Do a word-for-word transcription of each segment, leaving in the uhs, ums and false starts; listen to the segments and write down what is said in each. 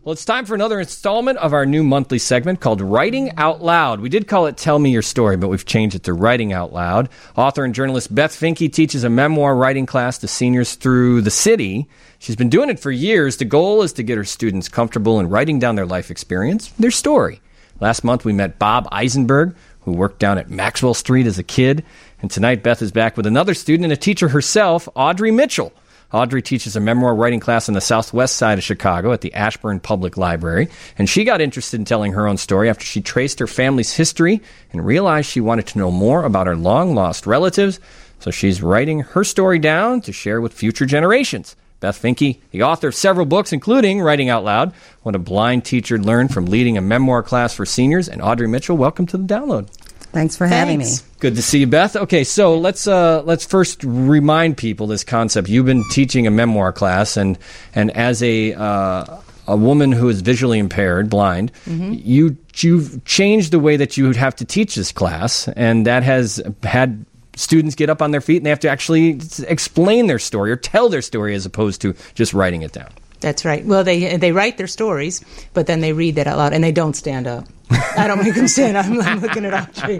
Well, it's time for another installment of our new monthly segment called Writing Out Loud. We did call it Tell Me Your Story, but we've changed it to Writing Out Loud. Author and journalist Beth Finke teaches a memoir writing class to seniors through the city. She's been doing it for years. The goal is to get her students comfortable in writing down their life experience, their story. Last month, we met Bob Eisenberg, who worked down at Maxwell Street as a kid. And tonight, Beth is back with another student and a teacher herself, Audrey Mitchell. Audrey teaches a memoir writing class on the southwest side of Chicago at the Ashburn Public Library, and she got interested in telling her own story after she traced her family's history and realized she wanted to know more about her long-lost relatives, so she's writing her story down to share with future generations. Beth Finke, the author of several books, including Writing Out Loud, What a Blind Teacher Learned from Leading a Memoir Class for Seniors, and Audrey Mitchell, welcome to the download. Thanks for having me. Good to see you, Beth. Okay, so let's uh, let's first remind people this concept. You've been teaching a memoir class, and and as a uh, a woman who is visually impaired, blind, mm-hmm. you you've changed the way that you would have to teach this class, and that has had students get up on their feet and they have to actually explain their story or tell their story as opposed to just writing it down. That's right. Well, they they write their stories, but then they read that out loud, and they don't stand up. I don't make them stand up. I'm looking at Audrey.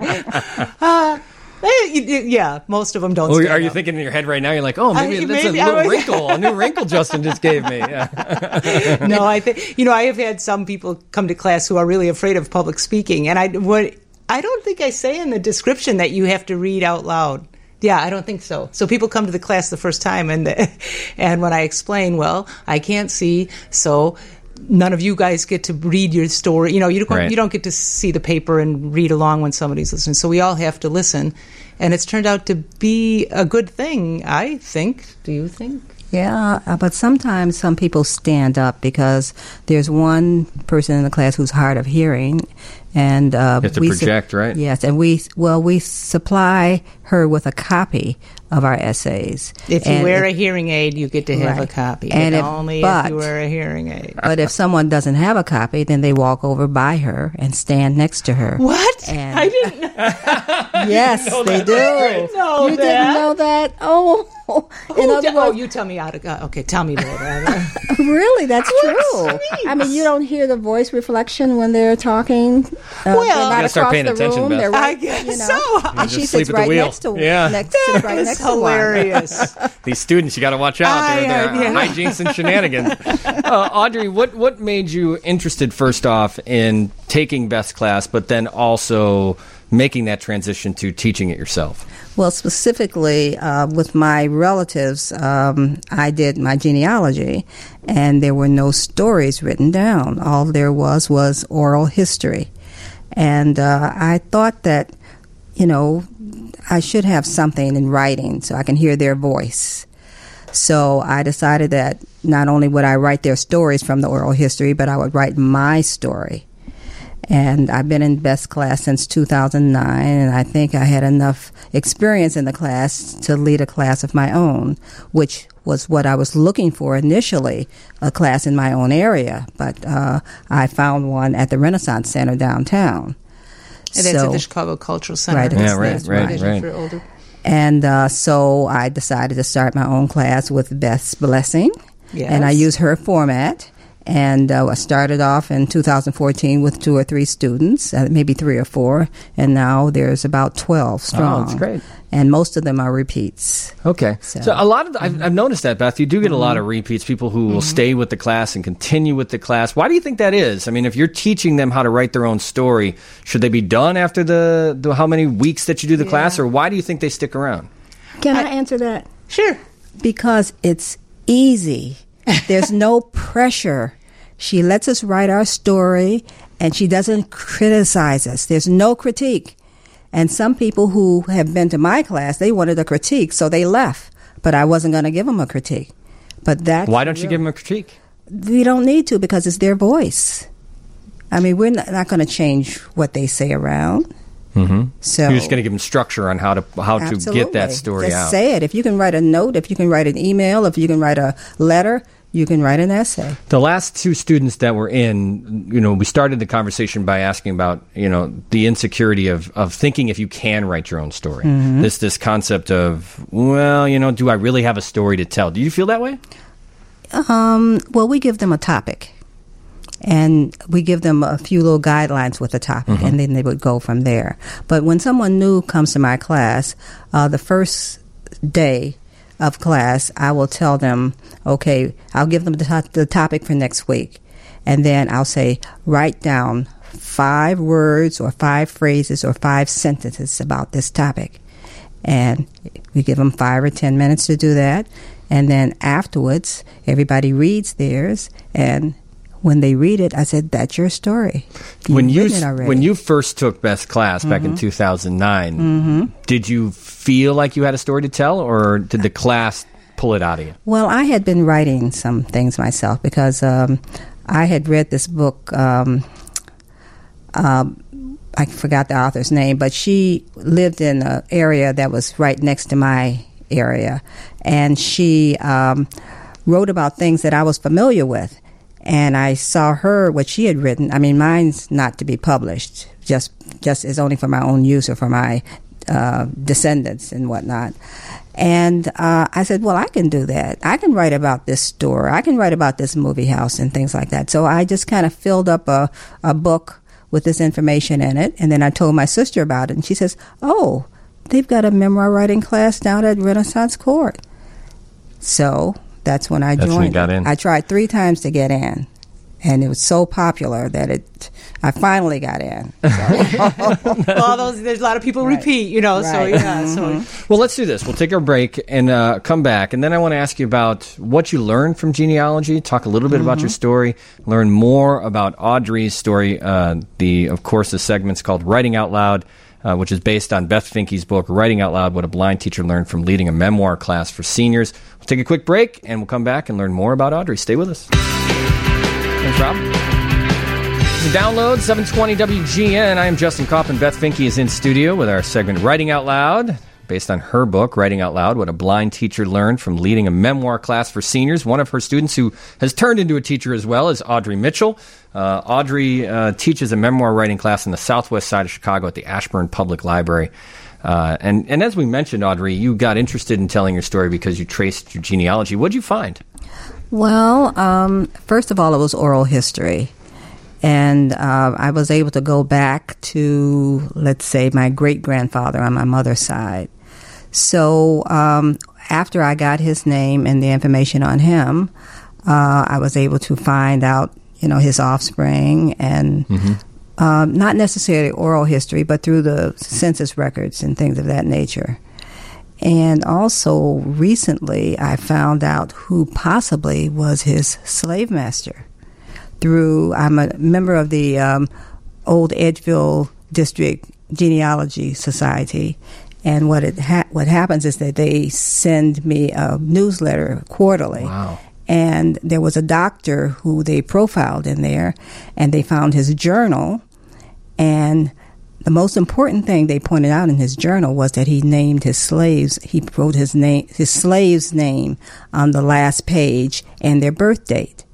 Uh, they, yeah, most of them don't oh, stand up. Are you up. thinking in your head right now, you're like, oh, maybe I, that's maybe, a little I, wrinkle, a new wrinkle Justin just gave me. Yeah. No, I think, you know, I have had some people come to class who are really afraid of public speaking, and I, what, I don't think I say in the description that you have to read out loud. Yeah, I don't think so. So people come to the class the first time, and the, and when I explain, well, I can't see, so none of you guys get to read your story. You know, you don't, right. you don't get to see the paper and read along when somebody's listening. So we all have to listen, and it's turned out to be a good thing, I think. Do you think? Yeah, uh, but sometimes some people stand up because there's one person in the class who's hard of hearing, and uh, you have to we project, su- right? Yes, and we well we supply her with a copy of our essays. If you and wear if, a hearing aid, you get to have right. a copy. And but if, only but, if you wear a hearing aid. But if someone doesn't have a copy, then they walk over by her and stand next to her. What? And I didn't know. Yes, they do. I didn't know you that. didn't know that? Oh. In oh, other d- words, oh, you tell me how to go. Okay, tell me that. Really, that's true. Sweet. I mean, you don't hear the voice reflection when they're talking. Uh, Well, they're you not gotta start across paying the attention, room. Beth. They're right, I guess you know, so. and You she just sleep sits at the right wheel. next to Yeah. next, sits right That's next to one. hilarious. These students, you got to watch out. They're, they're I, uh, yeah. hijinks and shenanigans. Uh, Audrey, what, what made you interested, first off, in taking Beth's class, but then also making that transition to teaching it yourself? Well, specifically uh, with my relatives, um, I did my genealogy, and there were no stories written down. All there was was oral history. And uh, I thought that, you know, I should have something in writing so I can hear their voice. So I decided that not only would I write their stories from the oral history, but I would write my story. And I've been in Beth's class since two thousand nine, and I think I had enough experience in the class to lead a class of my own, which was what I was looking for initially, a class in my own area. But uh, I found one at the Renaissance Center downtown. And that's so, at the Chicago Cultural Center. Right, Yeah, right, that's right, right. For older. And uh, so I decided to start my own class with Beth's blessing, Yes. and I use her format. And uh, I started off in two thousand fourteen with two or three students, uh, maybe three or four, and now there's about twelve strong. Oh, that's great. And most of them are repeats. Okay. So, So- a lot of, the, I've, I've noticed that, Beth, you do get a lot of repeats, people who will stay with the class and continue with the class. Why do you think that is? I mean, if you're teaching them how to write their own story, should they be done after the, the how many weeks that you do the Yeah. class, or why do you think they stick around? Can I, I answer that? Sure. Because it's easy. There's no pressure. She lets us write our story, and she doesn't criticize us. There's no critique. And some people who have been to my class, they wanted a critique, so they left. But I wasn't going to give them a critique. But that Why don't you give them a critique? We don't need to, because it's their voice. I mean, we're not, not going to change what they say around. Mm-hmm. So You're just going to give them structure on how to how to absolutely. get that story Just out. say it. If you can write a note, if you can write an email, if you can write a letter, you can write an essay. The last two students that were in, you know, we started the conversation by asking about, you know, the insecurity of, of thinking if you can write your own story. Mm-hmm. This this concept of, well, you know, do I really have a story to tell? Do you feel that way? Um, well, we give them a topic. And we give them a few little guidelines with the topic, mm-hmm. and then they would go from there. But when someone new comes to my class, uh, the first day of class, I will tell them, okay, I'll give them the, to- the topic for next week. And then I'll say, write down five words or five phrases or five sentences about this topic. And we give them five or ten minutes to do that. And then afterwards, everybody reads theirs, and when they read it, I said, that's your story. You've when you it already. when you first took Beth's class back mm-hmm. in two thousand nine, mm-hmm. did you feel like you had a story to tell, or did the class pull it out of you? Well, I had been writing some things myself because um, I had read this book. Um, um, I forgot the author's name, but she lived in an area that was right next to my area, and she um, wrote about things that I was familiar with. And I saw her, what she had written. I mean, mine's not to be published, just just is only for my own use or for my uh, descendants and whatnot. And uh, I said, well, I can do that. I can write about this store. I can write about this movie house and things like that. So I just kind of filled up a, a book with this information in it. And then I told my sister about it. And she says, oh, they've got a memoir writing class down at Renaissance Court. So that's when I That's joined. when you got in. I tried three times to get in, and it was so popular that it. I finally got in. So. Well, those, there's a lot of people Right. repeat, you know. Right. So yeah. Mm-hmm. So Well, let's do this. We'll take our break and uh, come back, and then I want to ask you about what you learned from genealogy. Talk a little bit mm-hmm. about your story. Learn more about Audrey's story. Uh, the, of course, the segment's called Writing Out Loud. Uh, which is based on Beth Finke's book, Writing Out Loud, What a Blind Teacher Learned from Leading a Memoir Class for Seniors. We'll take a quick break, and we'll come back and learn more about Audrey. Stay with us. Thanks, Rob. The download, seven twenty W G N. I am Justin Kaufman. Beth Finke is in studio with our segment, Writing Out Loud, based on her book, Writing Out Loud, What a Blind Teacher Learned from Leading a Memoir Class for Seniors. One of her students who has turned into a teacher as well is Audrey Mitchell. Uh, Audrey uh, teaches a memoir writing class in the southwest side of Chicago at the Ashburn Public Library. Uh, and, and as we mentioned, Audrey, you got interested in telling your story because you traced your genealogy. What did you find? Well, um, first of all, it was oral history. And uh, I was able to go back to, let's say, my great-grandfather on my mother's side. So um, after I got his name and the information on him, uh, I was able to find out, you know, his offspring and mm-hmm. uh, not necessarily oral history, but through the census records and things of that nature. And also recently I found out who possibly was his slave master. Through, I'm a member of the um, Old Edgeville District Genealogy Society, and what it ha- what happens is that they send me a newsletter quarterly. Wow. And there was a doctor who they profiled in there, and they found his journal. And the most important thing they pointed out in his journal was that he named his slaves. He wrote his name, his slave's name on the last page and their birth date.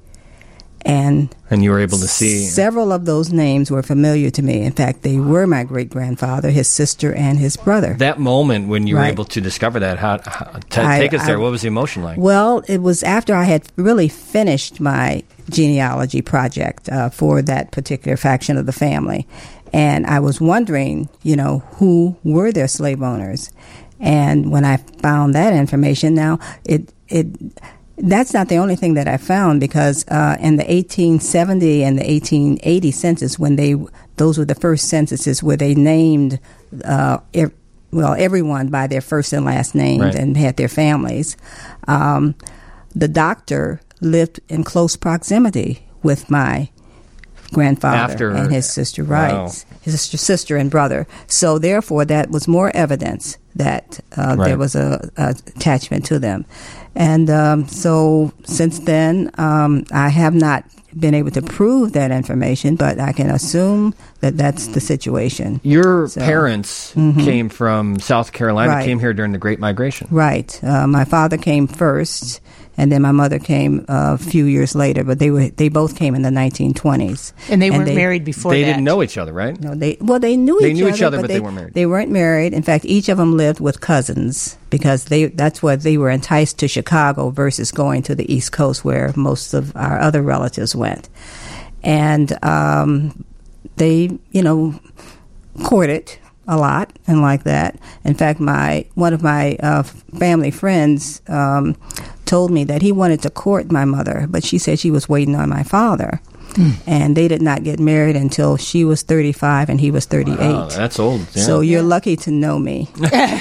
And and you were able to see several of those names were familiar to me. In fact, they were my great grandfather, his sister, and his brother. that moment when you Right. were able to discover that. How, how t- I- take us there. I- What was the emotion like? Well, it was after I had really finished my genealogy project uh, for that particular faction of the family. And I was wondering, you know, who were their slave owners? And when I found that information, now it it that's not the only thing that I found, because uh, in the eighteen seventy and the eighteen eighty census, when they those were the first censuses where they named uh, ev- well everyone by their first and last names Right. and had their families. Um, the doctor lived in close proximity with my grandfather After- and his sister, Wow. right? His sister, sister and brother. So therefore, that was more evidence that uh, Right. there was a, a attachment to them. And um, so since then, um, I have not been able to prove that information, but I can assume that that's the situation. Your So- parents Mhm. came from South Carolina, Right. came here during the Great Migration. Right. Uh, my father came first, and then my mother came uh, a few years later. But they were they both came in the nineteen twenties. and they weren't married before They that. didn't know each other, right? No, they well they knew They each knew other, each other, but, but they, they weren't married. They weren't married. In fact, each of them lived with cousins because they that's why they were enticed to Chicago versus going to the East Coast where most of our other relatives went. and um, they, you know, courted a lot and like that. In fact, my one of my uh, family friends um, told me that he wanted to court my mother, but she said she was waiting on my father. Mm. And they did not get married until she was thirty-five and he was thirty-eight. Wow, that's old. Yeah. So you're lucky to know me.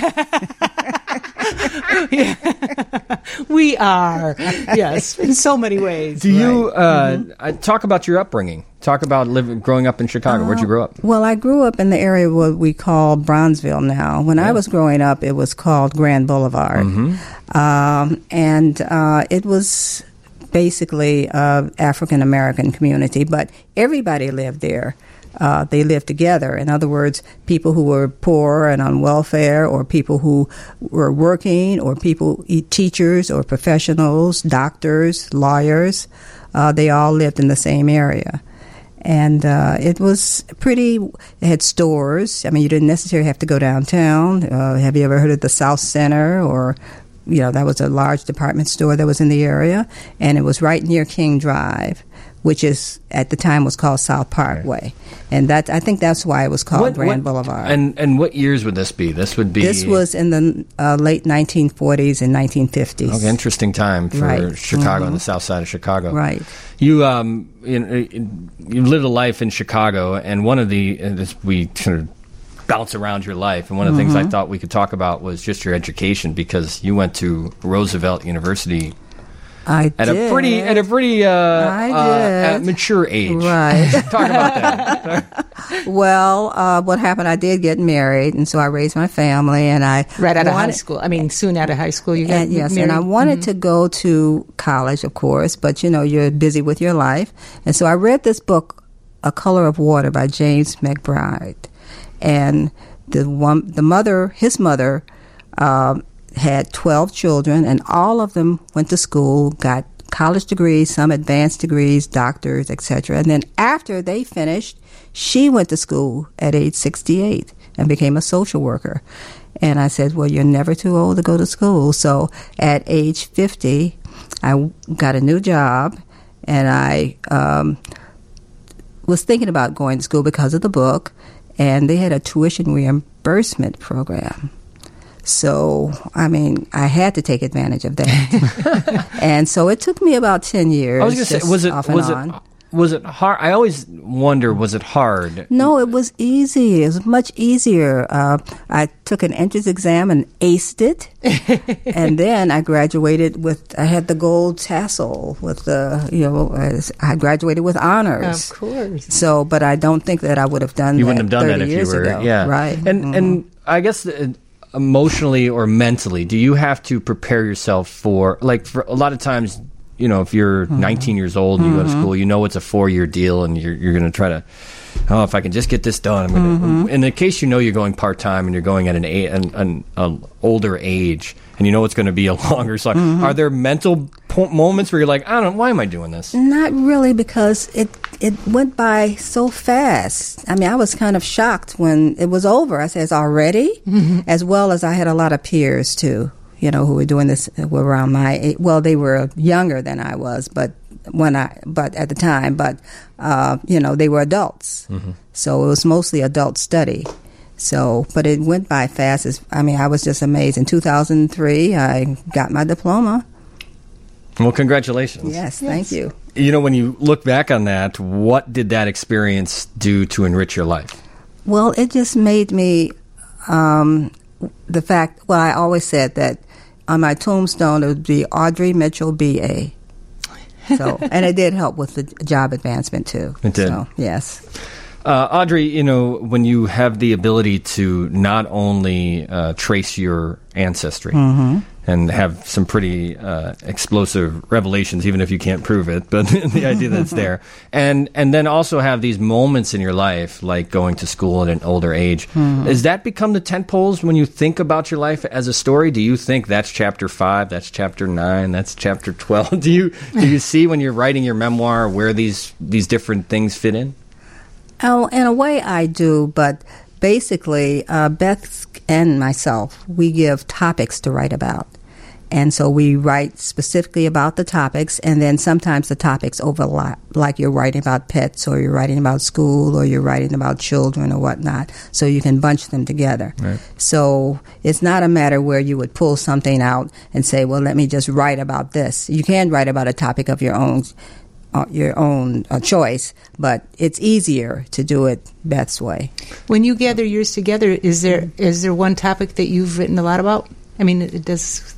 We are, yes, in so many ways. Do you right. uh, mm-hmm. talk about your upbringing? Talk about living, growing up in Chicago. Uh, Where'd you grow up? Well, I grew up in the area what we call Bronzeville now. When yeah. I was growing up, it was called Grand Boulevard. Mm-hmm. Um, and uh, it was basically uh, African-American community, but everybody lived there. Uh, they lived together. In other words, people who were poor and on welfare, or people who were working, or people, teachers or professionals, doctors, lawyers, uh, they all lived in the same area. And uh, it was pretty, it had stores. I mean, you didn't necessarily have to go downtown. Uh, have you ever heard of the South Center? Or, you know, that was a large department store that was in the area. And it was right near King Drive, which is at the time was called South Parkway, right. And that I think that's why it was called what, Grand what, Boulevard. And and what years would this be? This would be this was in the uh, late nineteen forties and nineteen fifties. Okay, interesting time for right. Chicago, mm-hmm. on the south side of Chicago. Right. You um you, you lived a life in Chicago, and one of the uh, this, we sort of bounce around your life, and one of the mm-hmm. things I thought we could talk about was just your education, because you went to Roosevelt University. I at did. a pretty at a pretty uh, I uh, did. at mature age. Right. Talk about that. Well, uh, what happened? I did get married, and so I raised my family, and I right out wanted, of high school. I mean, soon out of high school, you got and, yes, married. and I wanted mm-hmm. to go to college, of course, but you know you're busy with your life, and so I read this book, A Color of Water, by James McBride, and the one, the mother, his mother. Um, had twelve children, and all of them went to school, got college degrees, some advanced degrees, doctors, et cetera. And then after they finished, she went to school at age sixty-eight and became a social worker. And I said, well, you're never too old to go to school. So at age fifty, I got a new job, and I um, was thinking about going to school because of the book, and they had a tuition reimbursement program. So, I mean, I had to take advantage of that. And so it took me about ten years. I was going to say, was it, was on. it, was it hard? I always wonder, was it hard? No, it was easy. It was much easier. Uh, I took an entrance exam and aced it. And then I graduated with, I had the gold tassel with the, you know, I graduated with honors. Of course. So, but I don't think that I would have done you that wouldn't have done thirty that if years you were, ago. yeah. Right. And, mm-hmm. and I guess... The, emotionally or mentally, do you have to prepare yourself for, like, for a lot of times, you know, if you're mm-hmm. nineteen years old and you mm-hmm. go to school, you know it's a four-year deal, and you're you're going to try to, oh, if I can just get this done, I'm going to. Mm-hmm. In the case you know you're going part-time and you're going at an, a, an, an, an older age, and you know it's going to be a longer cycle, mm-hmm. are there mental po- moments where you're like, I don't know, why am I doing this? Not really, because it it went by so fast. I mean, I was kind of shocked when it was over. I said, it's already? Mm-hmm. As well as I had a lot of peers, too, you know, who were doing this, were around my age. Well, they were younger than I was, but when I, but at the time, but, uh, you know, they were adults. Mm-hmm. So it was mostly adult study. So, but it went by fast. As, I mean, I was just amazed. In two thousand three, I got my diploma. Well, congratulations. Yes, yes, thank you. You know, when you look back on that, what did that experience do to enrich your life? Well, it just made me, um, the fact, well, I always said that on my tombstone it would be Audrey Mitchell, B A So, and it did help with the job advancement, too. It did. So, yes. Uh, Audrey, you know, when you have the ability to not only uh, trace your ancestry mm-hmm. and have some pretty uh, explosive revelations, even if you can't prove it, but the idea that it's there, and and then also have these moments in your life, like going to school at an older age, mm-hmm. does that become the tent poles when you think about your life as a story? Do you think that's chapter five, that's chapter nine, that's chapter twelve? Do you do you see when you're writing your memoir where these these different things fit in? Oh, in a way I do, but basically uh, Beth and myself, we give topics to write about. And so we write specifically about the topics, and then sometimes the topics overlap, like you're writing about pets, or you're writing about school, or you're writing about children or whatnot. So you can bunch them together. Right. So it's not a matter where you would pull something out and say, well, let me just write about this. You can write about a topic of your own uh, your own uh, choice, but it's easier to do it Beth's way. When you gather yours together, is there is there one topic that you've written a lot about? I mean, it does...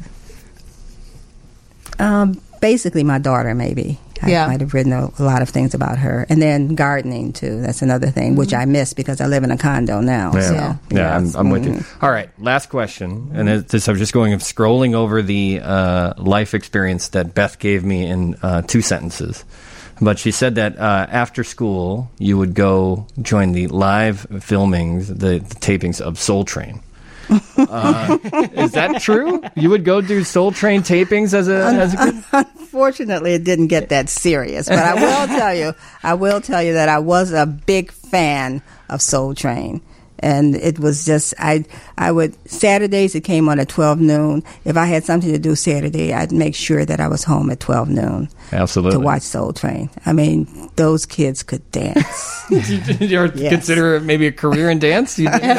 Um, basically, my daughter, maybe. I Yeah. might have written a, a lot of things about her. And then gardening, too. That's another thing, which I miss because I live in a condo now. Yeah, So, yeah, yes. I'm, I'm with you. Mhm. All right, last question, and it, this I'm just going of scrolling over the uh, life experience that Beth gave me in uh, two sentences. But she said that uh, after school, you would go join the live filmings, the, the tapings of Soul Train. Uh, is that true? You would go do Soul Train tapings as a as a kid? Unfortunately, it didn't get that serious. But I will tell you, I will tell you that I was a big fan of Soul Train. And it was just, I I would, Saturdays it came on at twelve noon. If I had something to do Saturday, I'd make sure that I was home at twelve noon. Absolutely. To watch Soul Train. I mean, those kids could dance. Did you ever Yes. consider maybe a career in dance? You did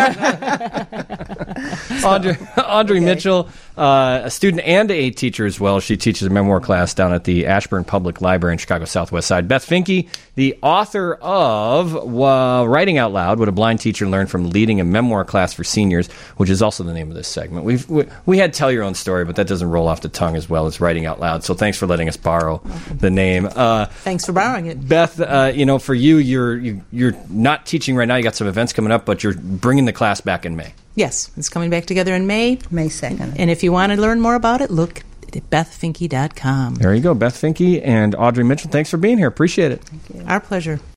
Audrey, Audrey Okay. Mitchell, uh, a student and a teacher as well. She teaches a memoir class down at the Ashburn Public Library in Chicago Southwest Side. Beth Finke, the author of uh, Writing Out Loud, What a Blind Teacher Learned from Leading a Memoir Class for Seniors, which is also the name of this segment. We've, we, we had Tell Your Own Story, but that doesn't roll off the tongue as well as Writing Out Loud. So thanks for letting us borrow the name. Uh, Thanks for borrowing it. Beth, uh, you know, for you, you're you, you're not teaching right now. You got some events coming up, but you're bringing the class back in May. Yes, it's coming back together in May. May second. And if you want to learn more about it, look at beth finke dot com. There you go, Beth Finke and Audrey Mitchell. Thanks for being here. Appreciate it. Our pleasure.